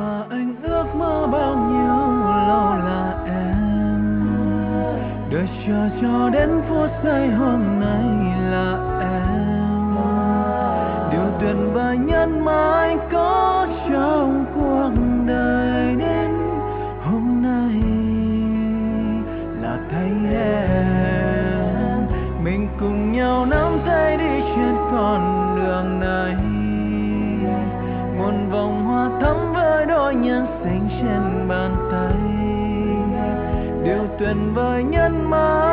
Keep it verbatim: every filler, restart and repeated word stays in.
mà anh ước mơ bao nhiêu lâu là em, đợi chờ cho đến phút giây hôm nay là em. Điều tuyệt vời nhất mà anh có trong cuộc đời đến hôm nay là thấy em. Mình cùng nhau nắm tay đi trên con đường này, muôn vòng hoa thắm với đôi nhân sinh trên bàn tay. Điều tuyệt vời nhất mà